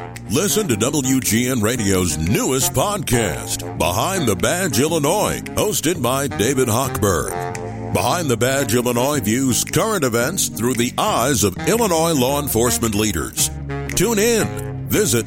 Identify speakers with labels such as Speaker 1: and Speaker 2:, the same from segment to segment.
Speaker 1: Listen to WGN Radio's newest podcast, Behind the Badge Illinois, hosted by David Hochberg. Behind the Badge Illinois views current events through the eyes of Illinois law enforcement leaders. Tune in. Visit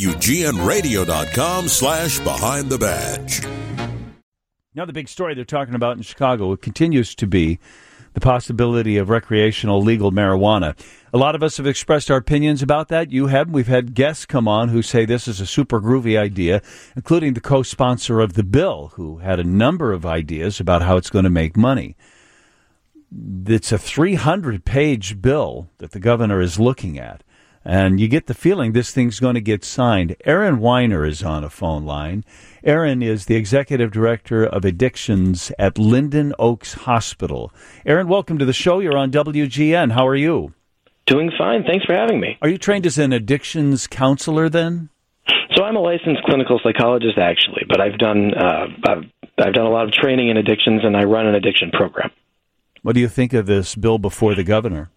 Speaker 1: WGNradio.com/Behind the Badge.
Speaker 2: Now, the big story they're talking about in Chicago continues to be the possibility of recreational legal marijuana. A lot of us have expressed our opinions about that. You have. We've had guests come on who say this is a super groovy idea, including the co-sponsor of the bill, who had a number of ideas about how it's going to make money. It's a 300-page bill that the governor is looking at, and you get the feeling this thing's going to get signed. Aaron Weiner is on a phone line. Aaron is the executive director of addictions at Linden Oaks Hospital. Aaron, welcome to the show. You're on WGN. How are you?
Speaker 3: Doing fine. Thanks for having me.
Speaker 2: Are you trained as an addictions counselor then?
Speaker 3: So I'm a licensed clinical psychologist, actually, but I've done a lot of training in addictions, and I run an addiction program.
Speaker 2: What do you think of this bill before the governor?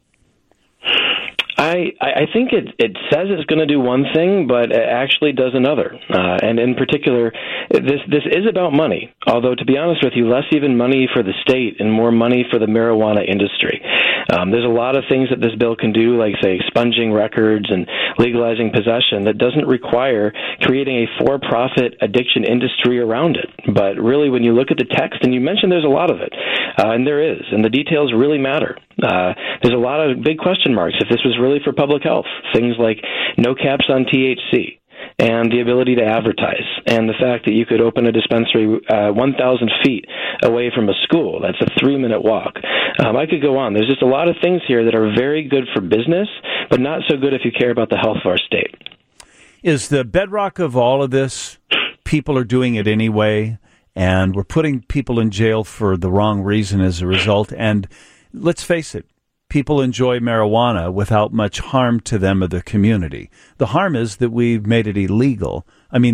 Speaker 3: I think it says it's going to do one thing, but it actually does another. And in particular, this is about money, although to be honest with you, less even money for the state and more money for the marijuana industry. There's a lot of things that this bill can do, like, say, expunging records and legalizing possession, that doesn't require creating a for-profit addiction industry around it. But really, when you look at the text, and you mentioned there's a lot of it, and there is, and the details really matter. There's a lot of big question marks if this was really for public health. Things like no caps on THC, and the ability to advertise, and the fact that you could open a dispensary 1,000 feet away from a school. That's a 3-minute walk. I could go on. There's just a lot of things here that are very good for business, but not so good if you care about the health of our state.
Speaker 2: Is the bedrock of all of this, people are doing it anyway, and we're putting people in jail for the wrong reason as a result, and let's face it, people enjoy marijuana without much harm to them or the community. The harm is that we've made it illegal. I mean,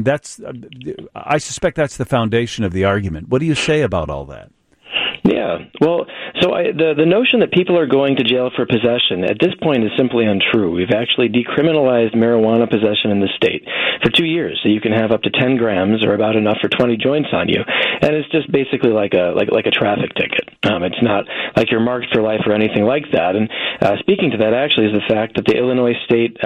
Speaker 2: I suspect that's the foundation of the argument. What do you say about all that?
Speaker 3: Yeah, well, so the notion that people are going to jail for possession at this point is simply untrue. We've actually decriminalized marijuana possession in the state for 2 years, so you can have up to 10 grams or about enough for 20 joints on you, and it's just basically like a traffic ticket. It's not like you're marked for life or anything like that. And speaking to that, actually, is the fact that the Illinois State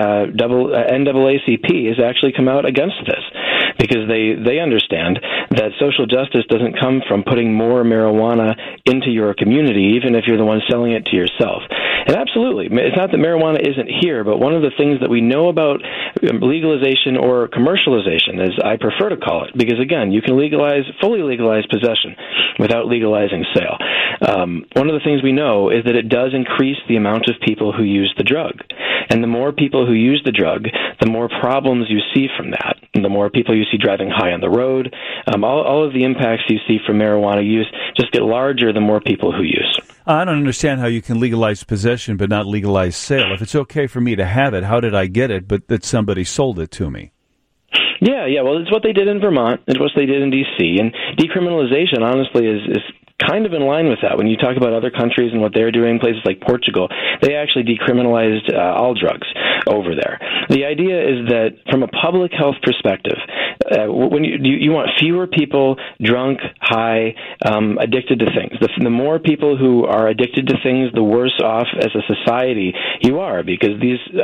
Speaker 3: NAACP has actually come out against this, because they understand that social justice doesn't come from putting more marijuana into your community, even if you're the one selling it to yourself. And absolutely, it's not that marijuana isn't here, but one of the things that we know about legalization or commercialization, as I prefer to call it, because again, you can fully legalize possession without legalizing sale. One of the things we know is that it does increase the amount of people who use the drug. And the more people who use the drug, the more problems you see from that. And the more people you see driving high on the road, all of the impacts you see from marijuana use just get larger the more people who use.
Speaker 2: I don't understand how you can legalize possession but not legalize sale. If it's okay for me to have it, how did I get it but that somebody sold it to me?
Speaker 3: Yeah, well, it's what they did in Vermont. It's what they did in D.C. And decriminalization, honestly, is kind of in line with that. When you talk about other countries and what they're doing, places like Portugal, they actually decriminalized all drugs over there. The idea is that from a public health perspective, when you want fewer people drunk, high, addicted to things. The more people who are addicted to things, the worse off as a society you are, because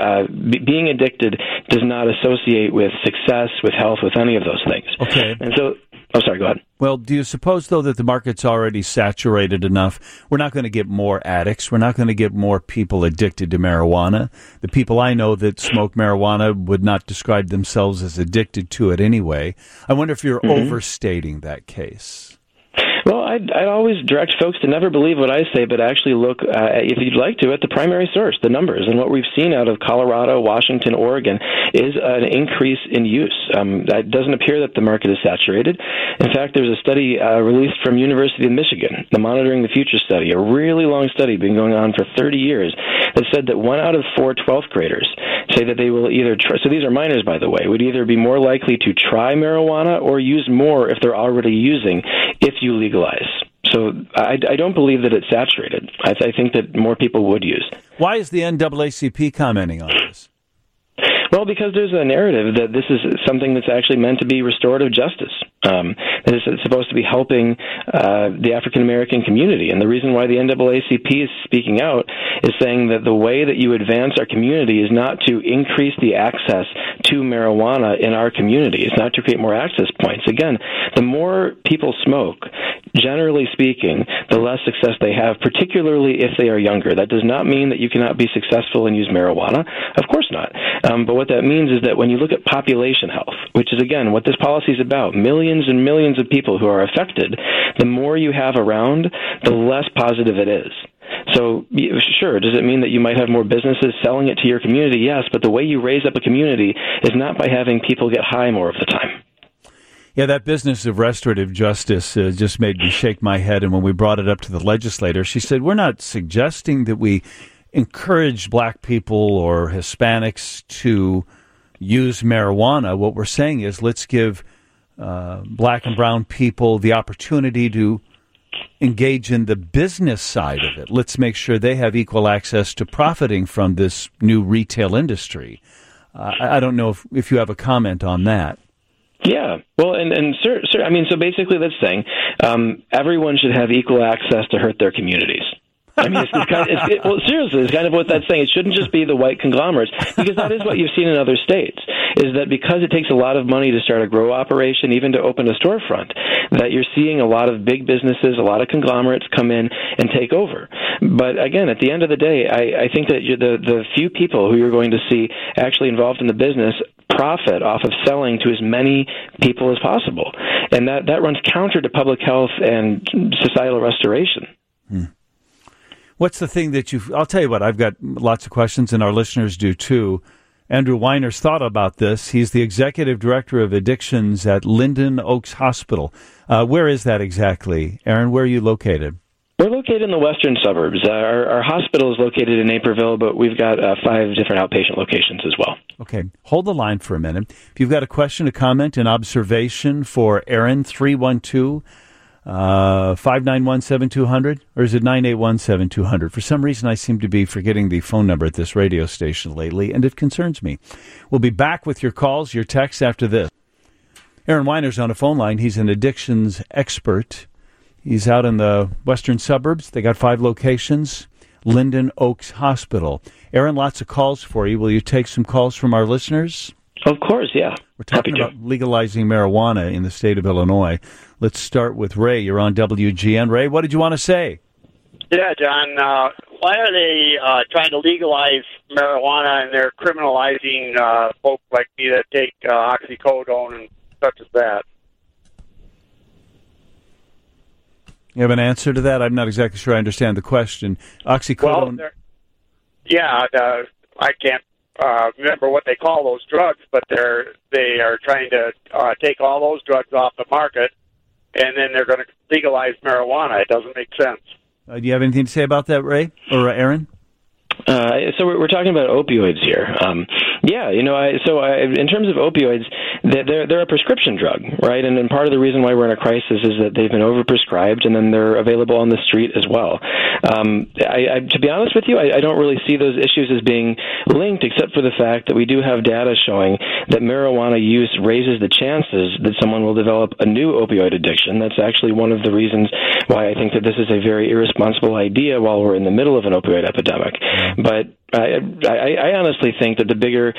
Speaker 3: being addicted does not associate with success, with health, with any of those things.
Speaker 2: Okay.
Speaker 3: And so, sorry, go ahead.
Speaker 2: Well, do you suppose, though, that the market's already saturated enough? We're not going to get more addicts. We're not going to get more people addicted to marijuana. The people I know that smoke marijuana would not describe themselves as addicted to it anyway. I wonder if you're overstating that case.
Speaker 3: Well, I'd always direct folks to never believe what I say, but actually look, if you'd like to, at the primary source, the numbers. And what we've seen out of Colorado, Washington, Oregon is an increase in use. It doesn't appear that the market is saturated. In fact, there's a study released from University of Michigan, the Monitoring the Future study, a really long study been going on for 30 years, that said that 1 out of 4 12th graders say that they will either try, so these are minors, by the way, would either be more likely to try marijuana or use more if they're already using, if you legalize. So I don't believe that it's saturated. I think that more people would use.
Speaker 2: Why is the NAACP commenting on this?
Speaker 3: Well, because there's a narrative that this is something that's actually meant to be restorative justice. That is supposed to be helping the African American community. And the reason why the NAACP is speaking out is saying that the way that you advance our community is not to increase the access to marijuana in our community. It's not to create more access points. Again, the more people smoke, generally speaking, the less success they have, particularly if they are younger. That does not mean that you cannot be successful and use marijuana. Of course not. But what that means is that when you look at population health, which is, again, what this policy is about, millions and millions of people who are affected, the more you have around, the less positive it is. So, sure, does it mean that you might have more businesses selling it to your community? Yes, but the way you raise up a community is not by having people get high more of the time.
Speaker 2: Yeah, that business of restorative justice just made me shake my head. And when we brought it up to the legislator, she said, we're not suggesting that we encourage black people or Hispanics to use marijuana. What we're saying is let's give black and brown people the opportunity to engage in the business side of it. Let's make sure they have equal access to profiting from this new retail industry. I don't know if you have a comment on that.
Speaker 3: Yeah, well, and sir, I mean, so basically that's saying everyone should have equal access to hurt their communities. I mean, well, seriously, it's kind of what that's saying. It shouldn't just be the white conglomerates, because that is what you've seen in other states, is that because it takes a lot of money to start a grow operation, even to open a storefront, that you're seeing a lot of big businesses, a lot of conglomerates come in and take over. But again, at the end of the day, I think that the few people who you're going to see actually involved in the business profit off of selling to as many people as possible. And that runs counter to public health and societal restoration.
Speaker 2: What's the thing that I'll tell you what, I've got lots of questions, and our listeners do too. Andrew Weiner's thought about this. He's the executive director of addictions at Linden Oaks Hospital. Where is that exactly? Aaron, where are you located?
Speaker 3: We're located in the western suburbs. Our hospital is located in Naperville, but we've got 5 different outpatient locations as well. Okay.
Speaker 2: Hold the line for a minute. If you've got a question, a comment, an observation for Aaron, 312 591-7200, or is it 981-7200? For some reason, I seem to be forgetting the phone number at this radio station lately, and it concerns me. We'll be back with your calls, your texts after this. Aaron Weiner's on a phone line. He's an addictions expert. He's out in the western suburbs. They got 5 locations. Linden Oaks Hospital. Aaron, lots of calls for you. Will you take some calls from our listeners?
Speaker 3: Of course, yeah.
Speaker 2: We're talking about legalizing marijuana in the state of Illinois. Let's start with Ray. You're on WGN. Ray, what did you want to say?
Speaker 4: Yeah, John. Why are they trying to legalize marijuana and they're criminalizing folks like me that take oxycodone and such as that?
Speaker 2: You have an answer to that? I'm not exactly sure I understand the question. Oxycodone.
Speaker 4: Well, I can't remember what they call those drugs, but they are trying to take all those drugs off the market, and then they're going to legalize marijuana. It doesn't make sense.
Speaker 2: Do you have anything to say about that, Ray or Aaron?
Speaker 3: So we're talking about opioids here. Yeah, in terms of opioids, they're a prescription drug, right? And then part of the reason why we're in a crisis is that they've been overprescribed, and then they're available on the street as well. To be honest with you, I don't really see those issues as being linked, except for the fact that we do have data showing that marijuana use raises the chances that someone will develop a new opioid addiction. That's actually one of the reasons why I think that this is a very irresponsible idea while we're in the middle of an opioid epidemic. But I honestly think that the bigger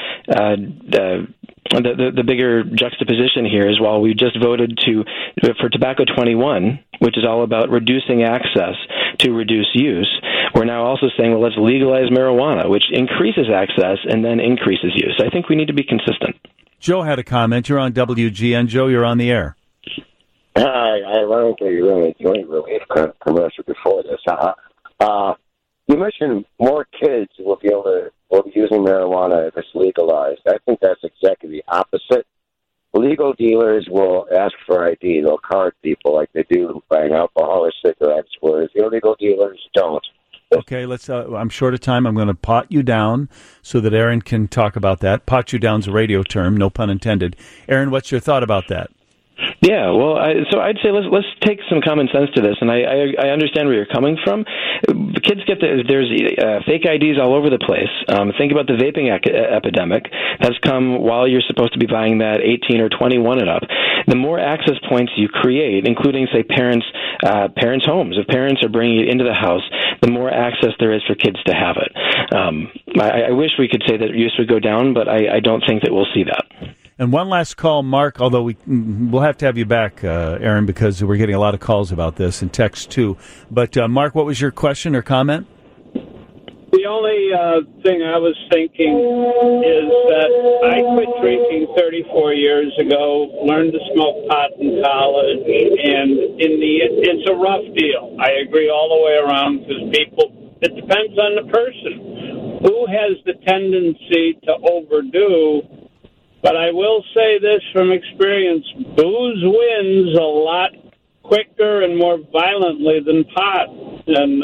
Speaker 3: the bigger juxtaposition here is, while we just voted for Tobacco 21, which is all about reducing access to reduce use, we're now also saying, well, let's legalize marijuana, which increases access and then increases use. I think we need to be consistent.
Speaker 2: Joe had a comment. You're on WGN. Joe, you're on the air.
Speaker 5: Hi. Ironically, you're in a joint relief commercial before this. You mentioned more kids will be using marijuana if it's legalized. I think that's exactly the opposite. Legal dealers will ask for ID. They'll card people like they do buying alcohol or cigarettes, whereas illegal dealers don't.
Speaker 2: Okay, let's. I'm short of time. I'm going to pot you down so that Aaron can talk about that. Pot you down's a radio term, no pun intended. Aaron, what's your thought about that?
Speaker 3: Yeah, well, so I'd say let's take some common sense to this, and I understand where you're coming from. The kids there's fake IDs all over the place. Think about the vaping epidemic that's come while you're supposed to be buying that 18 or 21 and up. The more access points you create, including say parents' homes, if parents are bringing it into the house, the more access there is for kids to have it. I wish we could say that use would go down, but I don't think that we'll see that.
Speaker 2: And one last call, Mark, although we'll have to have you back, Aaron, because we're getting a lot of calls about this and text too. But, Mark, what was your question or comment?
Speaker 6: The only thing I was thinking is that I quit drinking 34 years ago, learned to smoke pot in college, and it's a rough deal. I agree all the way around because it depends on the person who has the tendency to overdo. But I will say this from experience, booze wins a lot quicker and more violently than pot. And,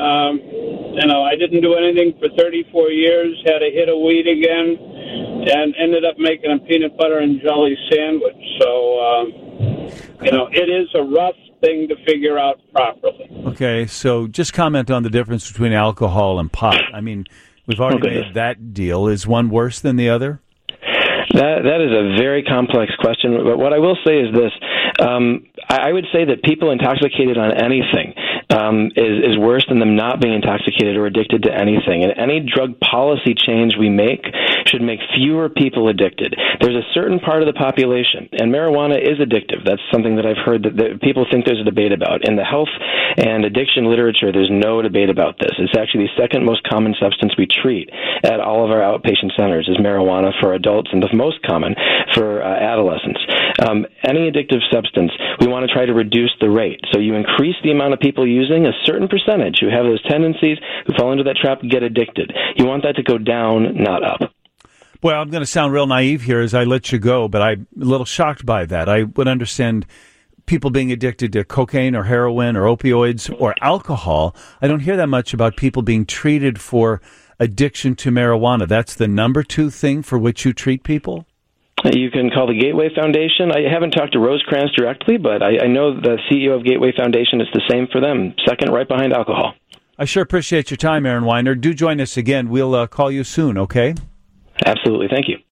Speaker 6: I didn't do anything for 34 years, had a hit of weed again, and ended up making a peanut butter and jelly sandwich. So, it is a rough thing to figure out properly. Okay,
Speaker 2: so just comment on the difference between alcohol and pot. I mean, we've already made that deal. Is one worse than the other?
Speaker 3: That is a very complex question, but what I will say is this. I would say that people intoxicated on anything is worse than them not being intoxicated or addicted to anything. And any drug policy change we make should make fewer people addicted. There's a certain part of the population, and marijuana is addictive. That's something that I've heard that people think there's a debate about. In the health and addiction literature, there's no debate about this. It's actually the second most common substance we treat at all of our outpatient centers is marijuana for adults and the most common for adolescents. Any addictive substance, we want to try to reduce the rate. So you increase the amount of people using, a certain percentage who have those tendencies, who fall into that trap, get addicted. You want that to go down, not up.
Speaker 2: Well, I'm going to sound real naive here as I let you go, but I'm a little shocked by that. I would understand people being addicted to cocaine or heroin or opioids or alcohol. I don't hear that much about people being treated for addiction to marijuana. That's the number 2 thing for which you treat people?
Speaker 3: You can call the Gateway Foundation. I haven't talked to Rosecrans directly, but I know the CEO of Gateway Foundation is the same for them, second right behind alcohol.
Speaker 2: I sure appreciate your time, Aaron Weiner. Do join us again. We'll call you soon, okay?
Speaker 3: Absolutely. Thank you.